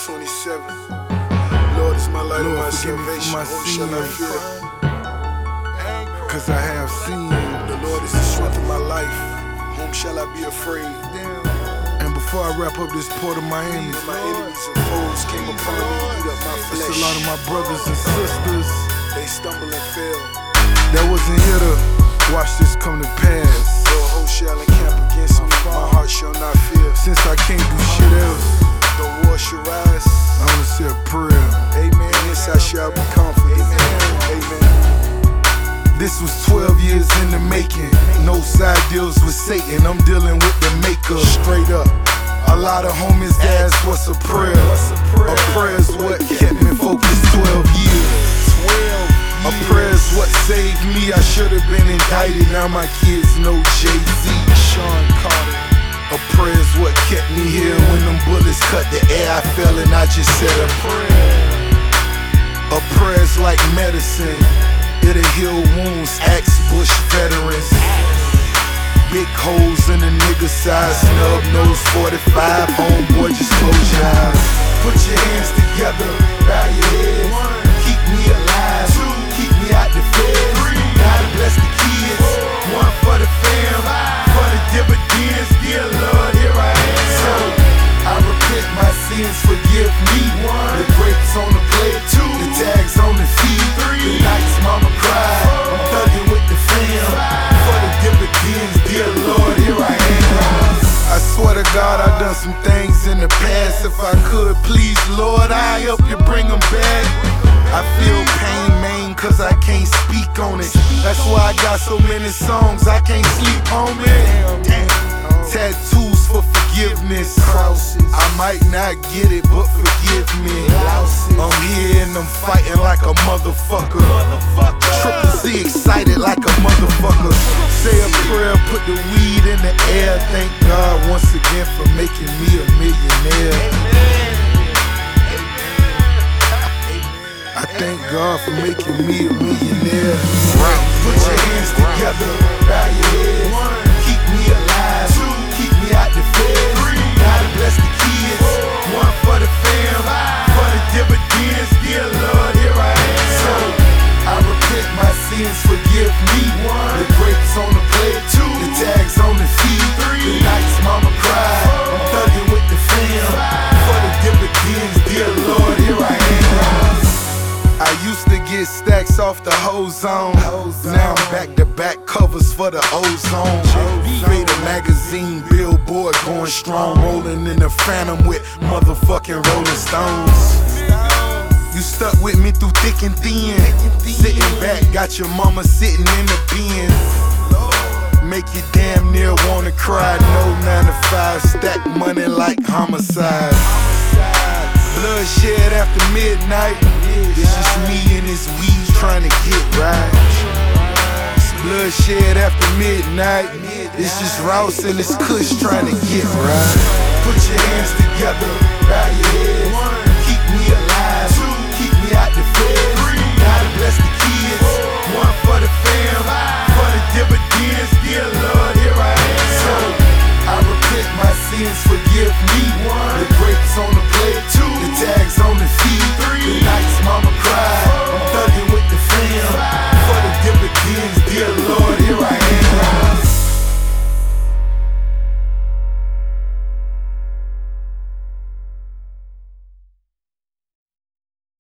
27. Lord is my light and my salvation. Whom shall I fear? Cause I have seen The Lord is the strength of my life. Whom shall I be afraid? And before I wrap up this Port of Miami, When my enemies and foes came upon me to eat up my it's flesh, a lot of my brothers and sisters they stumble and fell. that wasn't here to watch this come to pass. Though a host shall encamp against me, my heart shall not fear. Since I can't do shit else, Though war shall rise, I wanna say a prayer. amen. This I shall be comforted. Amen. This was 12 years in the making. No side deals with Satan, I'm dealing with the maker. Straight up. A lot of homies ask what's a prayer. A prayer's what kept me focused 12 years. A prayer's what saved me. I should've been indicted, now my kids know Jay-Z, Sean Carter. A prayer's what kept me here when them bullets cut the air. I fell and I just said a prayer. A prayer's like medicine. It'll heal wounds, ask Bush veterans. Big holes in a nigga side, snub nose 45, homeboy, just close your eyes. Put your hands together, bow your heads. Keep me alive, keep me out the feds. Gotta bless the kids, one for the fam, for the dividends. Dear Lord, here I am. So I repent my sins, forgive me. The grapes on the plate, the tags on the feet. The nights mama cried, I'm thugging with the fam. For the dividends, dear Lord, here I am. I swear to God, I done some things in the past. If I could, please, Lord, I help you bring them back. I feel pain, man, cause I can't speak on it. That's why I got so many songs, I can't sleep on it. Tattoos for forgiveness. I might not get it, but forgive me. I'm here and I'm fighting like a motherfucker. Triple C excited like a motherfucker. Say a prayer, put the weed in the air. Thank God once again for making me a millionaire. I thank God for making me a millionaire. Put your hands together, bow your heads. Keep me alive, keep me out the feds. Gotta bless the kids, one for the fam, for the dividends. Dear Lord, here I am. So I repent my sins, forgive me. The grapes on the plate, the tags on the feet. The nights mama cried, I'm thugging with the fam, for the dividends. Dear Lord, here I am. I used to get stacks off the whole zone. Now I'm back-to-back covers for the ozone. Fader magazine, billboard going strong. Rolling in the Phantom with motherfucking Rolling Stones. You stuck with me through thick and thin. Sitting back, got your mama sitting in the bin. Make you damn near wanna cry. No 9 to 5, stack money like homicide. Bloodshed after midnight. It's just me and this weed trying to get right. It's bloodshed after midnight. It's just Rouse and this Kush trying to get right. Put your hands together, bow your head.